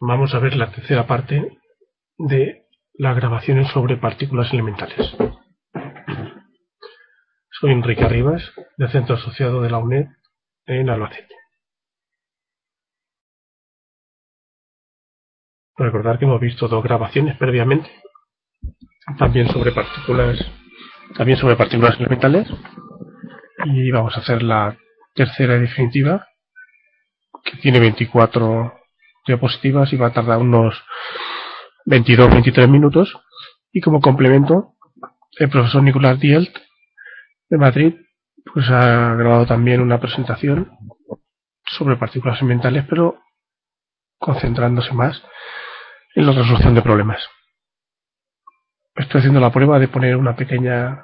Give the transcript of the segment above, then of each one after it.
Vamos a ver la tercera parte de las grabaciones sobre partículas elementales. Soy Enrique Arribas, del Centro Asociado de la UNED en Albacete. Recordar que hemos visto dos grabaciones previamente, también sobre partículas elementales, y vamos a hacer la tercera y definitiva, que tiene 24 diapositivas y va a tardar unos 22-23 minutos. Y como complemento, el profesor Nicolás Dielt de Madrid pues ha grabado también una presentación sobre partículas elementales, pero concentrándose más en la resolución de problemas. Estoy haciendo la prueba de poner una pequeña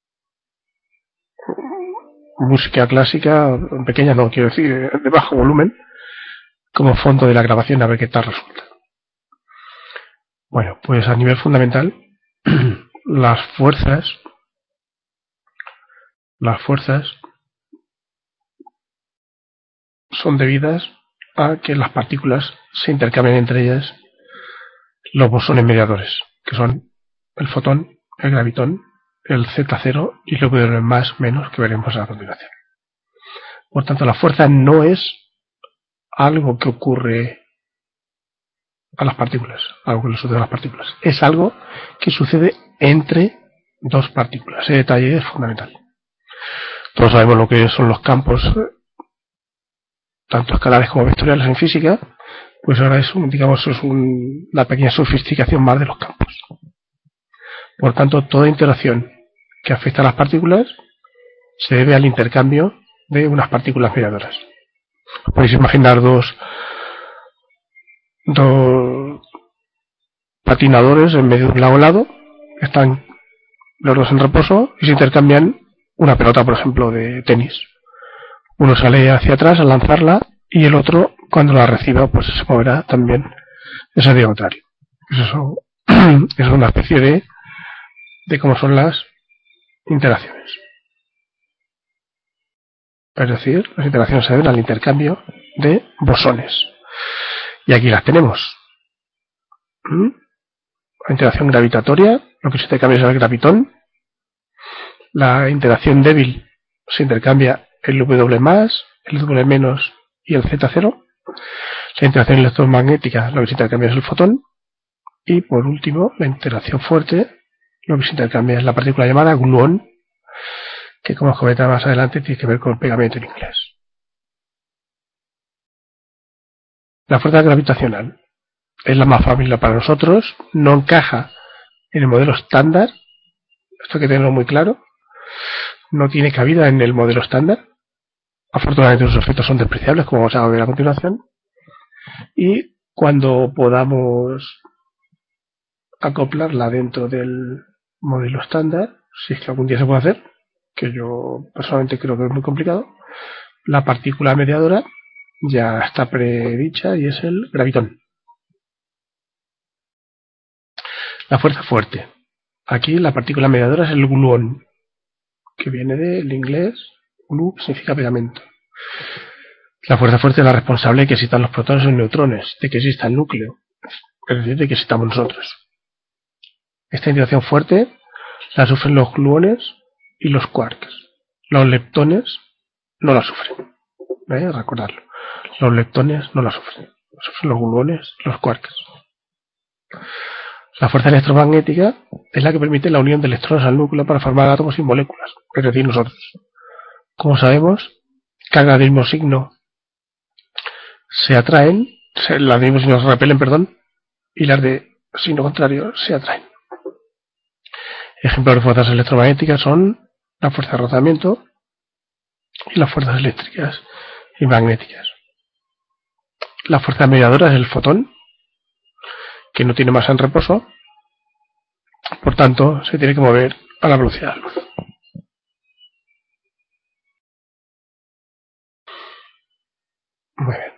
música clásica, pequeña no quiero decir, de bajo volumen, como fondo de la grabación, a ver qué tal resulta. Bueno, pues a nivel fundamental, las fuerzas son debidas a que las partículas se intercambian entre ellas los bosones mediadores, que son el fotón, el gravitón, el Z0 y lo más menos que veremos a continuación. Por tanto, la fuerza no es algo que ocurre a las partículas, algo que le sucede a las partículas. Es algo que sucede entre dos partículas. Ese detalle es fundamental. Todos sabemos lo que son los campos, tanto escalares como vectoriales en física, pues ahora es una pequeña sofisticación más de los campos. Por tanto, toda interacción que afecta a las partículas se debe al intercambio de unas partículas mediadoras. Podéis imaginar dos patinadores en medio de un lado, están los dos en reposo y se intercambian una pelota, por ejemplo, de tenis. Uno sale hacia atrás al lanzarla y el otro, cuando la reciba, pues se moverá también en sentido contrario. Eso es una especie de cómo son las interacciones. Es decir, las interacciones se deben al intercambio de bosones. Y aquí las tenemos. La interacción gravitatoria, lo que se intercambia es el gravitón. La interacción débil se intercambia el W+, el W- y el Z0. La interacción electromagnética, lo que se intercambia es el fotón. Y por último, la interacción fuerte, lo que se intercambia es la partícula llamada gluón, que como os comentaré más adelante tiene que ver con el pegamento en inglés. La fuerza gravitacional es la más familiar para nosotros, no encaja en el modelo estándar, esto hay que tenerlo muy claro, no tiene cabida en el modelo estándar. Afortunadamente sus efectos son despreciables, como vamos a ver a continuación, y cuando podamos acoplarla dentro del modelo estándar, si es que algún día se puede hacer, que yo personalmente creo que es muy complicado, la partícula mediadora ya está predicha y es el gravitón. La fuerza fuerte. Aquí la partícula mediadora es el gluón, que viene del inglés glu, que significa pegamento. La fuerza fuerte es la responsable de que existan los protones y neutrones, de que exista el núcleo, es decir, de que existamos nosotros. Esta interacción fuerte la sufren los gluones y los quarks. Los leptones no la sufren. Recordarlo. Los leptones no la sufren. Sufren los gluones, los quarks. La fuerza electromagnética es la que permite la unión de electrones al núcleo para formar átomos y moléculas, es decir, nosotros. Como sabemos, cargas del mismo signo se atraen, las del mismo signo se repelen, y las de signo contrario se atraen. Ejemplos de fuerzas electromagnéticas son la fuerza de rozamiento y las fuerzas eléctricas y magnéticas. La fuerza mediadora es el fotón, que no tiene masa en reposo, por tanto se tiene que mover a la velocidad de la luz. Muy bien.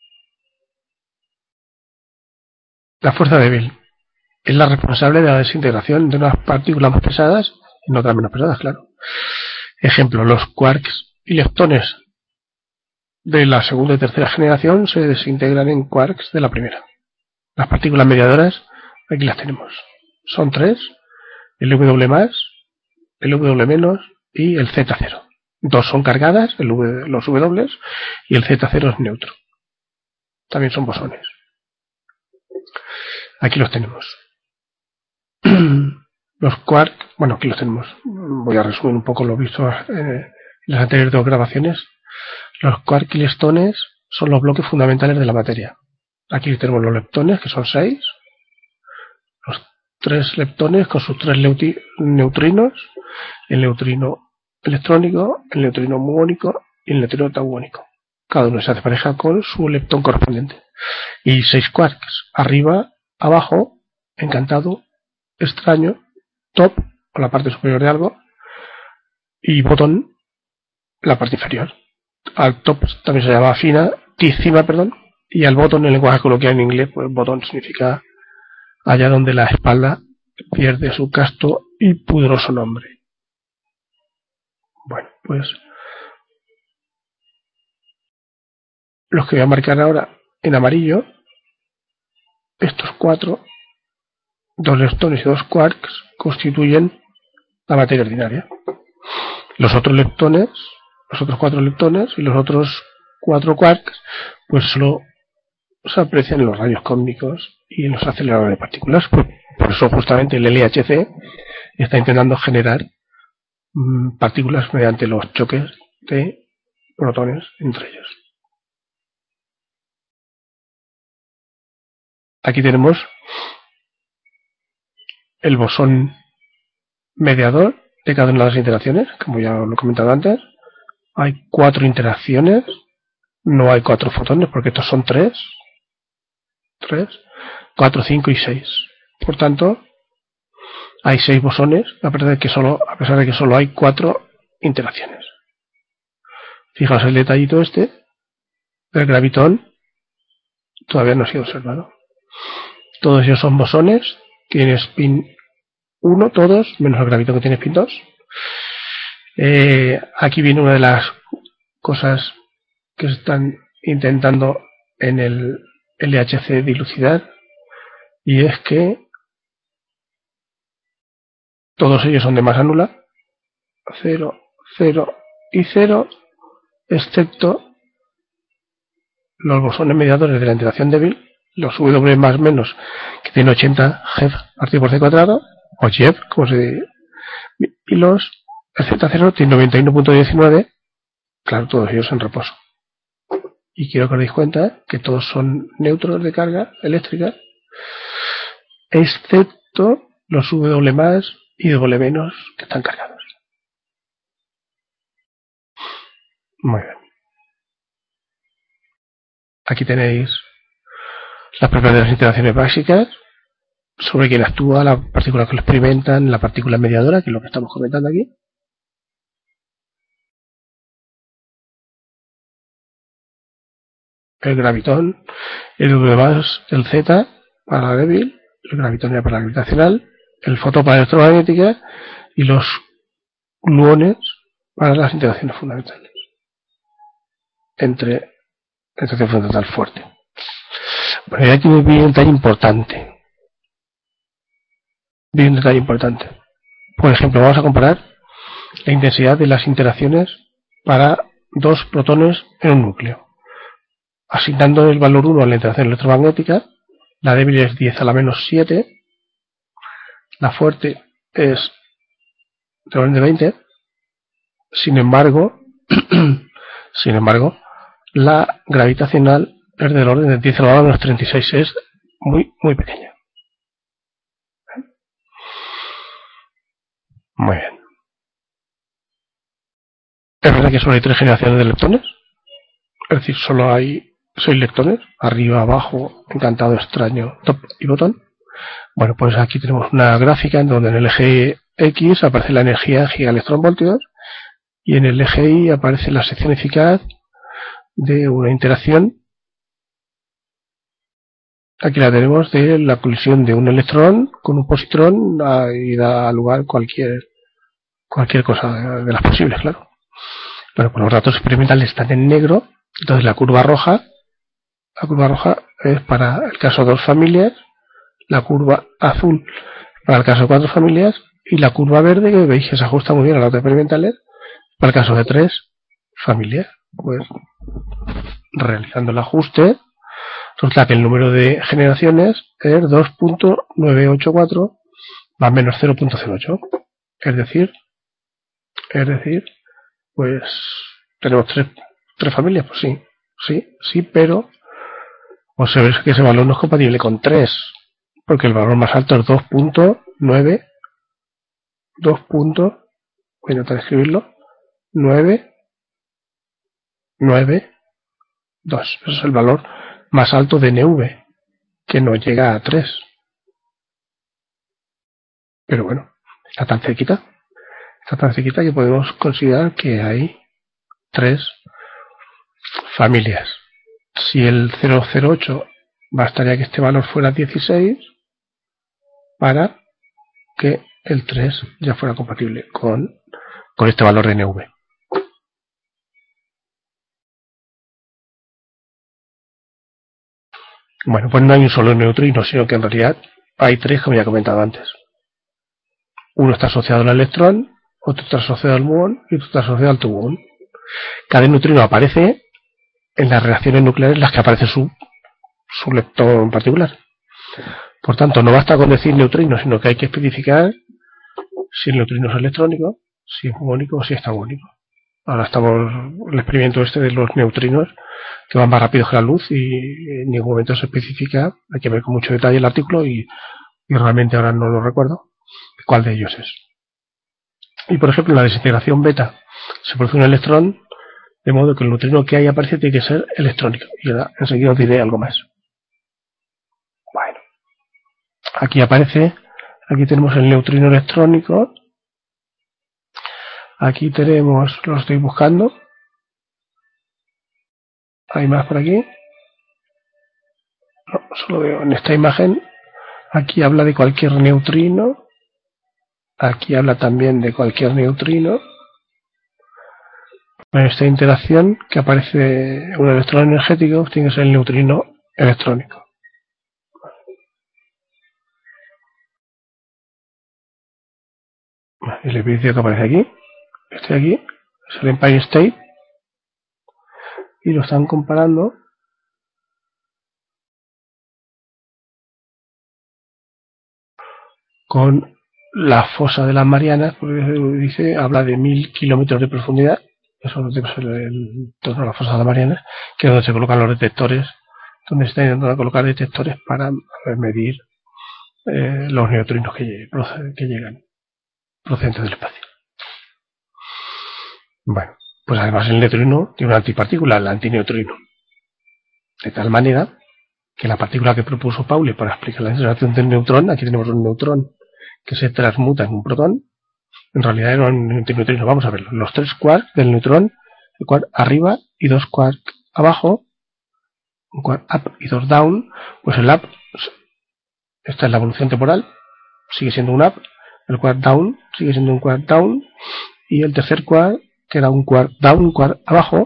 La fuerza débil es la responsable de la desintegración de unas partículas más pesadas en otras menos pesadas, claro. Ejemplo, los quarks y leptones de la segunda y tercera generación se desintegran en quarks de la primera. Las partículas mediadoras, aquí las tenemos. Son 3, el W+, el W- y el Z0. 2 son cargadas, los W, y el Z0 es neutro. También son bosones. Aquí los tenemos. Los quark, bueno, aquí los tenemos. Voy a resumir un poco lo visto en las anteriores 2 grabaciones. Los quark y leptones son los bloques fundamentales de la materia. Aquí tenemos los leptones, que son 6. Los 3 leptones con sus 3 neutrinos. El neutrino electrónico, el neutrino muónico y el neutrino tauónico. Cada uno se hace pareja con su leptón correspondiente. Y 6 quarks, arriba, abajo, encantado, extraño, top, o la parte superior de algo, y botón, la parte inferior. Al top también se llama cima, y al botón, en el lenguaje coloquial en inglés, pues botón significa allá donde la espalda pierde su casto y pudoroso nombre. Bueno, pues los que voy a marcar ahora en amarillo, estos 4, 2 leptones y 2 quarks, constituyen la materia ordinaria. Los otros 4 leptones y los otros 4 quarks, pues solo se aprecian en los rayos cósmicos y en los aceleradores de partículas. Por eso justamente el LHC está intentando generar partículas mediante los choques de protones entre ellos. Aquí tenemos el bosón mediador de cada una de las interacciones, como ya lo he comentado antes. Hay 4 interacciones, no hay 4 fotones porque estos son 3, 4, 5 y 6. Por tanto, hay 6 bosones, a pesar de que solo hay 4 interacciones. Fijaos el detallito este, el gravitón todavía no ha sido observado. Todos ellos son bosones, tienen spin 1, todos, menos el gravitón que tiene spin 2. Aquí viene una de las cosas que se están intentando en el LHC dilucidar, y es que todos ellos son de masa nula, 0, 0 y 0, excepto los bosones mediadores de la interacción débil, los W más menos, que tienen 80 GeV partido por C cuadrado, o GeV, como se dice, y el Z0 tiene 91.19, claro, todos ellos en reposo. Y quiero que os deis cuenta que todos son neutros de carga eléctrica, excepto los W más y W menos que están cargados. Muy bien. Aquí tenéis las propiedades de las interacciones básicas, sobre quién actúa, la partícula que lo experimentan, la partícula mediadora, que es lo que estamos comentando aquí. El gravitón, el W+, el Z para la débil, el gravitón para la gravitacional, el fotón para la electromagnética y los gluones para las interacciones fundamentales. Entre interacción fundamental fuerte. Bueno, y aquí viene un detalle importante. Por ejemplo, vamos a comparar la intensidad de las interacciones para 2 protones en un núcleo. Asignando el valor 1 a la interacción electromagnética, la débil es 10 a la menos 7, la fuerte es de orden de 20, sin embargo, la gravitacional es del orden de 10 a la menos 36, es muy, muy pequeña. Muy bien. Es verdad que solo hay 3 generaciones de leptones, es decir, solo hay 6 leptones, arriba, abajo, encantado, extraño, top y botón. Bueno, pues aquí tenemos una gráfica en donde en el eje X aparece la energía en gigaelectronvoltios y en el eje Y aparece la sección eficaz de una interacción. Aquí la tenemos de la colisión de un electrón con un positrón y da lugar cualquier cosa de las posibles, claro. Bueno, pues los datos experimentales están en negro, entonces la curva roja La curva roja es para el caso 2 familias, la curva azul para el caso 4 familias y la curva verde, que veis que se ajusta muy bien a las experimentales, para el caso de 3 familias. Pues realizando el ajuste, resulta que el número de generaciones es 2.984 más menos 0.08. Es decir, pues tenemos tres familias, pues sí, pero observéis que ese valor no es compatible con 3, porque el valor más alto es 2.9, voy a intentar escribirlo, 9, 9, 2. Ese es el valor más alto de NV, que no llega a 3. Pero bueno, está tan cerquita que podemos considerar que hay 3 familias. Si el 008 bastaría que este valor fuera 16 para que el 3 ya fuera compatible con este valor de NV. Bueno, pues no hay un solo neutrino, sino que en realidad hay 3, como ya he comentado antes. Uno está asociado al electrón, otro está asociado al muón y otro está asociado al muón. Cada neutrino aparece en las reacciones nucleares en las que aparece su leptón particular. Por tanto, no basta con decir neutrino, sino que hay que especificar si el neutrino es electrónico, si es muónico o si es tauónico. Ahora estamos en el experimento este de los neutrinos, que van más rápido que la luz y en ningún momento se especifica, hay que ver con mucho detalle el artículo y realmente ahora no lo recuerdo cuál de ellos es. Y por ejemplo, en la desintegración beta se produce un electrón, de modo que el neutrino que ahí aparece tiene que ser electrónico. Y ahora enseguida os diré algo más. Bueno, aquí tenemos el neutrino electrónico. Aquí tenemos, lo estoy buscando. Hay más por aquí. No, solo veo en esta imagen. Aquí habla de cualquier neutrino. Aquí habla también de cualquier neutrino. En esta interacción que aparece un electrón energético, tiene que ser el neutrino electrónico. El edificio que aparece aquí, este de aquí, es el Empire State, y lo están comparando con la fosa de las Marianas, porque habla de 1000 kilómetros de profundidad, eso debe ser el torno a la fosa de las Marianas, que es donde se colocan los detectores, donde se están intentando colocar detectores para medir los neutrinos que llegan procedentes del espacio. Bueno, pues además el neutrino tiene una antipartícula, el antineutrino, de tal manera que la partícula que propuso Pauli para explicar la interacción del neutrón, aquí tenemos un neutrón que se transmuta en un protón, en realidad era un antineutrino. Vamos a verlo. Los 3 quarks del neutrón, el quark arriba y 2 quarks abajo, un quark up y 2 down, pues el up, esta es la evolución temporal, sigue siendo un up, el quark down sigue siendo un quark down, y el tercer quark, que era un quark down, un quark abajo,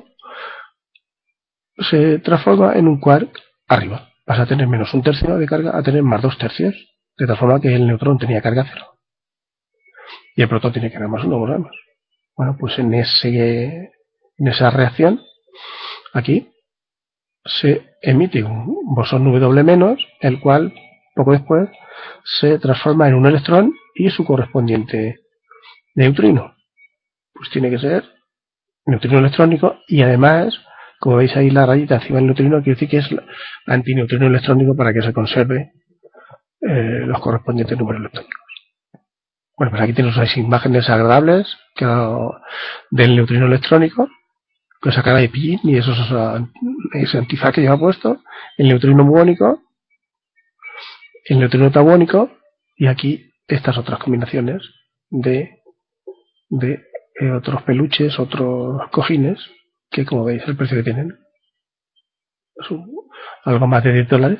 se transforma en un quark arriba. Vas a tener menos un tercio de carga a tener más 2 tercios, de tal forma que el neutrón tenía carga cero. Y el protón tiene carga más 1, volvemos. Bueno, pues en esa reacción, aquí, se emite un bosón W-, el cual, poco después, se transforma en un electrón y su correspondiente neutrino. Pues tiene que ser neutrino electrónico y además, como veis ahí la rayita encima del neutrino, quiere decir que es antineutrino electrónico para que se conserve los correspondientes números electrónicos. Bueno, pues aquí tenemos unas imágenes agradables del neutrino electrónico, con esa cara de pillín y ese antifaz que lleva puesto, el neutrino muónico, el neutrino tauónico y aquí estas otras combinaciones de otros peluches, otros cojines, que como veis el precio que tienen es algo más de $10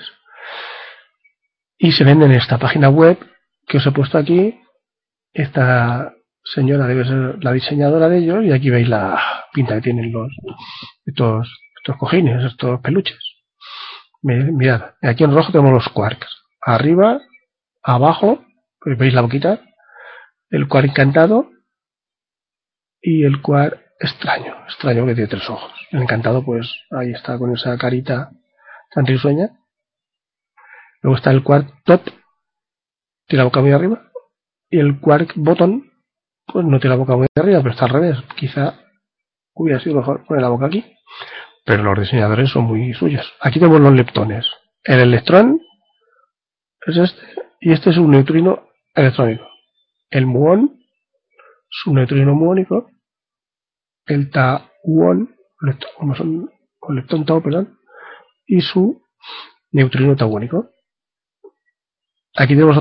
y se venden en esta página web que os he puesto aquí. Esta señora debe ser la diseñadora de ellos y aquí veis la pinta que tienen estos cojines, estos peluches. Mirad, aquí en rojo tenemos los quarks. Arriba, abajo, veis la boquita, el quark encantado y el quark extraño que tiene 3 ojos. El encantado, pues ahí está con esa carita tan risueña. Luego está el quark top, tiene la boca muy arriba, y el quark bottom, pues no tiene la boca muy arriba, pero está al revés. Quizá hubiera sido mejor poner la boca aquí, pero los diseñadores son muy suyos. Aquí tenemos los leptones. El electrón es este, y este es un neutrino electrónico. El muón es un neutrino muónico. El tauón, como son, o leptón tau, perdón, y su neutrino tauónico. Aquí tenemos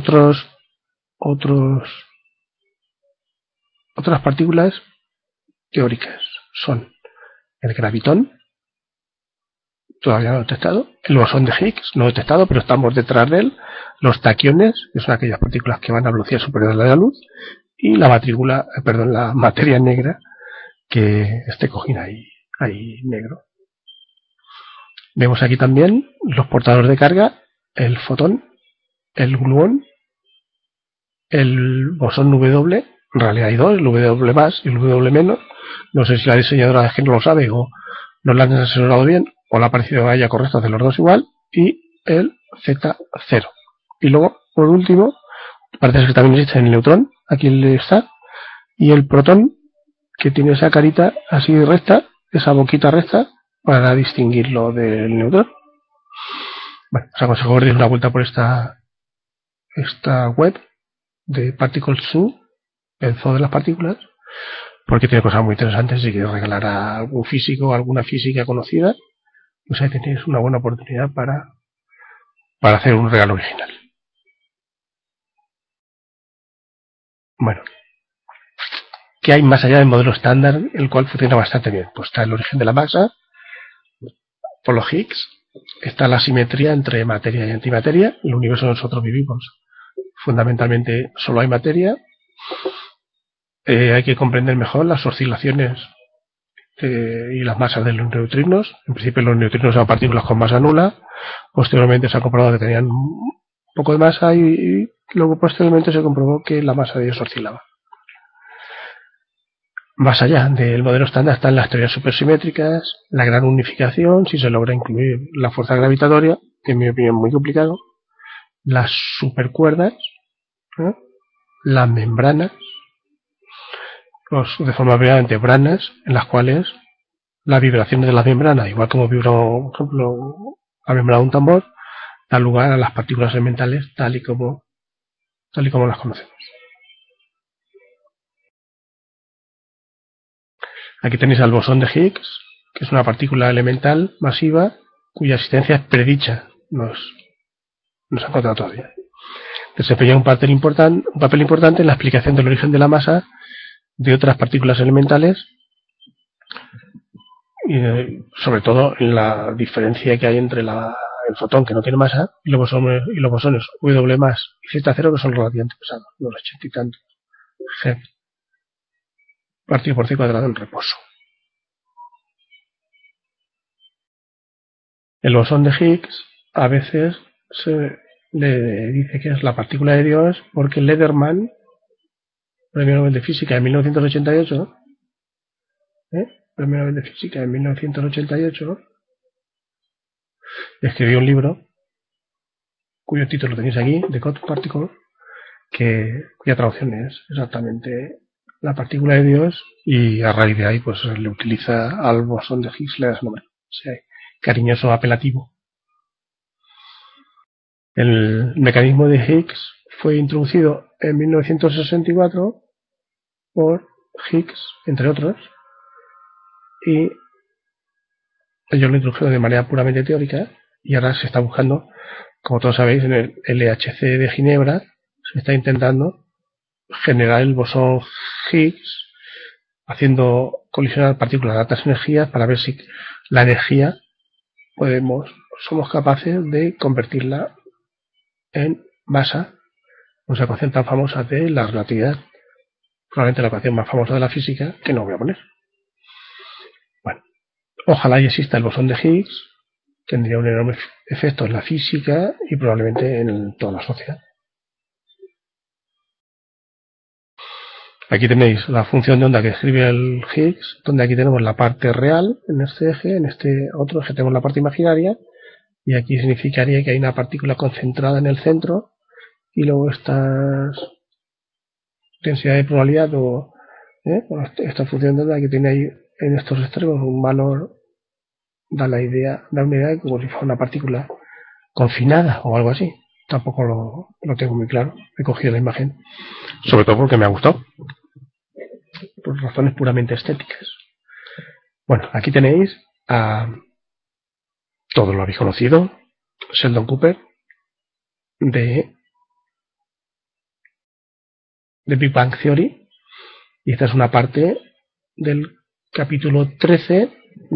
otras partículas teóricas. Son el gravitón, todavía no detectado, el bosón de Higgs, no detectado, pero estamos detrás de él, los taquiones, que son aquellas partículas que van a velocidad superior a la de la luz, y la la materia negra, que este cojín ahí negro. Vemos aquí también los portadores de carga, el fotón, el gluón, el bosón W, en realidad hay dos, el W más y el W menos. No sé si la diseñadora de género lo sabe o no la han asesorado bien, o le ha parecido a ella correcto hacer los dos igual, y el Z0. Y luego, por último, parece que también existe el neutrón, aquí está, y el protón, que tiene esa carita así recta, esa boquita recta, para distinguirlo del neutrón. Bueno, os aconsejo que deis una vuelta por esta web de Particles Zoo, el zoo de las partículas, porque tiene cosas muy interesantes. Si queréis regalar a algún físico o alguna física conocida, pues ahí tenéis una buena oportunidad para hacer un regalo original. Bueno, ¿qué hay más allá del modelo estándar, el cual funciona bastante bien? Pues está el origen de la masa, por los Higgs, está la simetría entre materia y antimateria. En el universo nosotros vivimos fundamentalmente solo hay materia. Hay que comprender mejor las oscilaciones y las masas de los neutrinos. En principio los neutrinos eran partículas con masa nula. Posteriormente se ha comprobado que tenían un poco de masa y luego posteriormente se comprobó que la masa de ellos oscilaba. Más allá del modelo estándar están las teorías supersimétricas, la gran unificación, si se logra incluir la fuerza gravitatoria, que en mi opinión es muy complicado, las supercuerdas, las membranas, de forma brillante branas, en las cuales las vibraciones de las membranas, igual como vibra, por ejemplo, la membrana de un tambor, da lugar a las partículas elementales tal y como las conocemos. Aquí tenéis al bosón de Higgs, que es una partícula elemental masiva cuya existencia es predicha, no se ha encontrado todavía. Desempeña un papel importante en la explicación del origen de la masa de otras partículas elementales y sobre todo en la diferencia que hay entre el fotón, que no tiene masa, y los bosones W más y Z0, que son relativamente pesados, unos 80 y tantos G partido por C cuadrado en reposo. El bosón de Higgs a veces se le dice que es la partícula de Dios porque Lederman, premio Nobel de Física en 1988, premio Nobel de Física en 1988, escribió un libro cuyo título tenéis aquí, The God Particle, cuya traducción es exactamente la partícula de Dios, y a raíz de ahí pues le utiliza al bosón de Higgs, le da ese nombre, ese cariñoso apelativo. El mecanismo de Higgs fue introducido en 1964 por Higgs, entre otros, y ellos lo introdujeron de manera puramente teórica, y ahora se está buscando, como todos sabéis, en el LHC de Ginebra se está intentando generar el bosón Higgs haciendo colisionar partículas de altas energías para ver si la energía somos capaces de convertirla en masa, una ecuación tan famosa de la relatividad, probablemente la ecuación más famosa de la física, que no voy a poner. Bueno, ojalá y exista el bosón de Higgs, tendría un enorme efecto en la física y probablemente en toda la sociedad. Aquí tenéis la función de onda que escribe el Higgs, donde aquí tenemos la parte real en este eje, en este otro eje tenemos la parte imaginaria, y aquí significaría que hay una partícula concentrada en el centro, y luego estas densidad de probabilidad o esta función de onda que tiene ahí en estos extremos un valor da una idea de como si fuera una partícula confinada o algo así. Tampoco lo tengo muy claro. He cogido la imagen, sobre todo porque me ha gustado, por razones puramente estéticas. Bueno, aquí tenéis a todos lo habéis conocido, Sheldon Cooper de Big Bang Theory, y esta es una parte del capítulo 13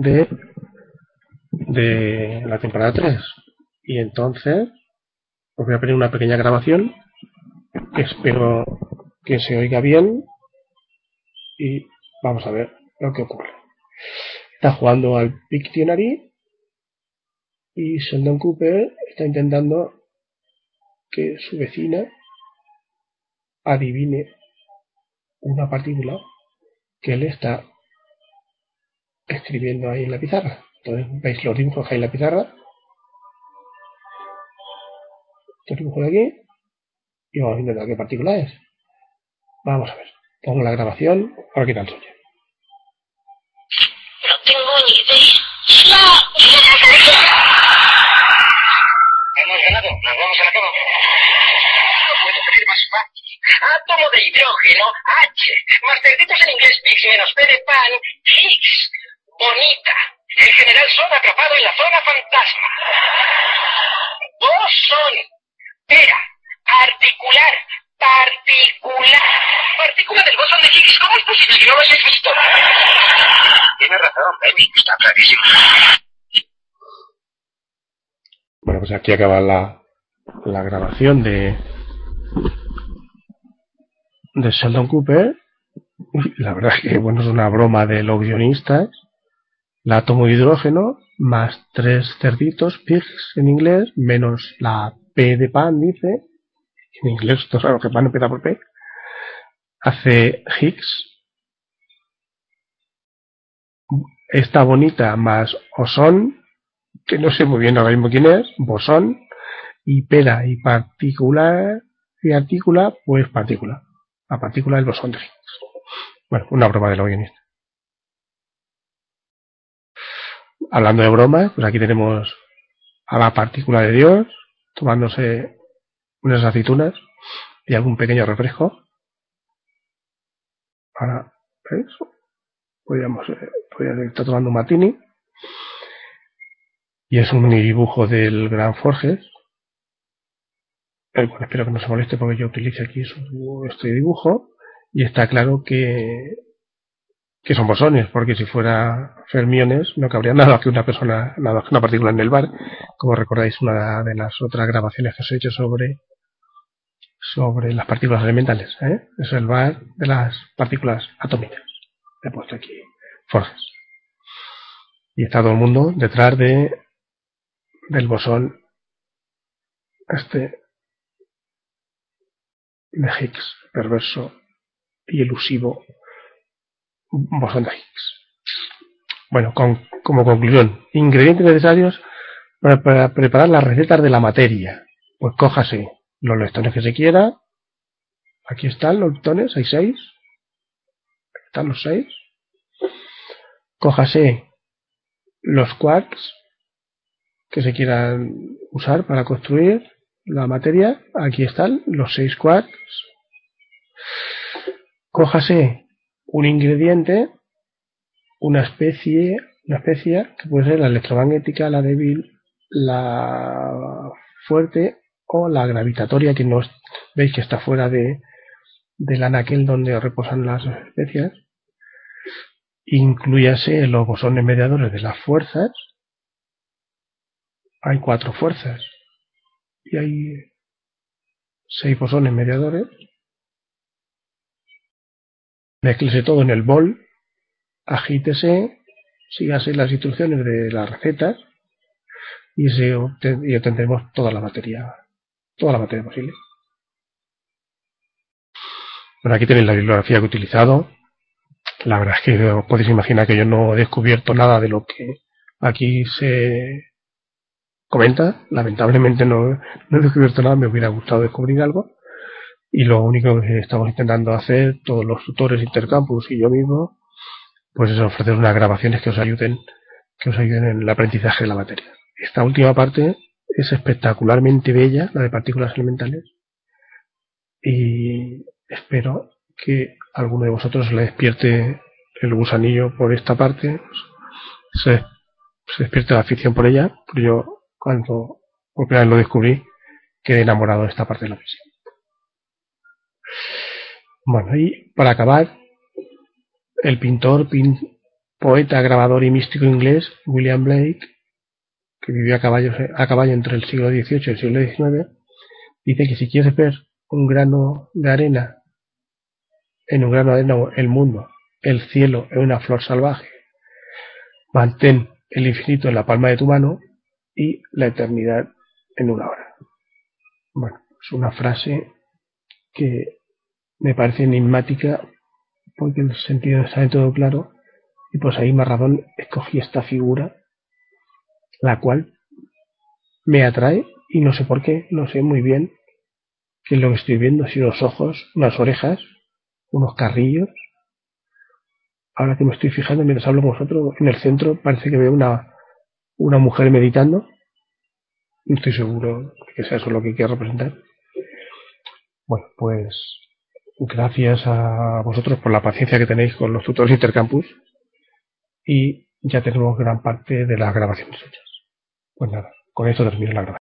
de la temporada 3. Y entonces os voy a poner una pequeña grabación que espero que se oiga bien y vamos a ver lo que ocurre. Está jugando al Pictionary y Sheldon Cooper está intentando que su vecina adivine una partícula que él está escribiendo ahí en la pizarra. Entonces veis los dibujos que hay en la pizarra, estos dibujos de aquí, y vamos a intentar qué partícula es. Vamos a ver, pongo la grabación, a ver qué tal se oye. No tengo ni idea. Hemos ganado, nos vamos a la cama. No puedo pedir más fácil. Átomo de hidrógeno, H, más cerditos en inglés, Pix, menos P de pan, Higgs. Bonita. El general Son atrapado en la zona fantasma. Bosón. Pera. Articular. Particular. Partícula del bosón de Higgs. ¿Cómo es posible que no lo hayáis visto? Tiene razón, Benny. Está clarísimo. Bueno, pues aquí acaba la grabación de Sheldon Cooper. La verdad es que bueno, es una broma de los guionistas. El átomo de hidrógeno más 3 cerditos, pigs en inglés, menos la P de pan, dice. En inglés, esto es raro que pan empieza por P. Hace Higgs. Esta bonita más osón, que no sé muy bien ahora mismo quién es, bosón, y pera y particular y artícula, pues partícula. La partícula del bosón de Higgs. Bueno, una broma de los guionistas. Hablando de bromas, pues aquí tenemos a la partícula de Dios tomándose unas aceitunas y algún pequeño refresco. Ahora, ¿veis? Podría estar tomando un martini. Y es un mini dibujo del gran Forges. El cual espero que no se moleste porque yo utilice aquí este dibujo. Y está claro que son bosones, porque si fuera fermiones no cabría nada que una persona, nada que una partícula en el bar, como recordáis una de las otras grabaciones que os he hecho sobre las partículas elementales, es el bar de las partículas atómicas. He puesto aquí Forges. Y está todo el mundo detrás del bosón de Higgs, perverso y elusivo bosón de Higgs. Bueno, como conclusión, ingredientes necesarios para preparar las recetas de la materia. Pues cójase los leptones que se quiera. Aquí están los leptones, hay 6. Están los 6. Cójase los quarks que se quieran usar para construir la materia. Aquí están los 6 quarks. Cójase un ingrediente, una especie que puede ser la electromagnética, la débil, la fuerte o la gravitatoria, que no veis que está fuera del anaquel donde reposan las especias. Inclúyase los bosones mediadores de las fuerzas. Hay 4 fuerzas y hay 6 bosones mediadores. Mézclese todo en el bol, agítese, sígase las instrucciones de las recetas y obtendremos toda la materia posible. Bueno, aquí tenéis la bibliografía que he utilizado. La verdad es que os podéis imaginar que yo no he descubierto nada de lo que aquí se comenta. Lamentablemente no he descubierto nada, me hubiera gustado descubrir algo. Y lo único que estamos intentando hacer, todos los tutores Intercampus y yo mismo, pues es ofrecer unas grabaciones que os ayuden en el aprendizaje de la materia. Esta última parte es espectacularmente bella, la de partículas elementales, y espero que alguno de vosotros le despierte el gusanillo por esta parte, se despierte la afición por ella, pero yo cuando por primera vez lo descubrí quedé enamorado de esta parte de la física. Bueno, y para acabar, el pintor, poeta, grabador y místico inglés William Blake, que vivió a caballo entre el siglo XVIII y el siglo XIX, dice que si quieres ver un grano de arena el mundo, el cielo en una flor salvaje, mantén el infinito en la palma de tu mano y la eternidad en una hora. Bueno, es una frase que me parece enigmática porque el sentido está de todo claro, y pues ahí más razón escogí esta figura, la cual me atrae y no sé por qué, no sé muy bien qué es lo que estoy viendo, si unos ojos, unas orejas, unos carrillos. Ahora que me estoy fijando mientras hablo con vosotros, en el centro parece que veo una mujer meditando. No estoy seguro de que sea eso lo que quiero representar. Bueno, pues gracias a vosotros por la paciencia que tenéis con los tutores Intercampus, y ya tenemos gran parte de las grabaciones hechas. Pues nada, con esto termino la grabación.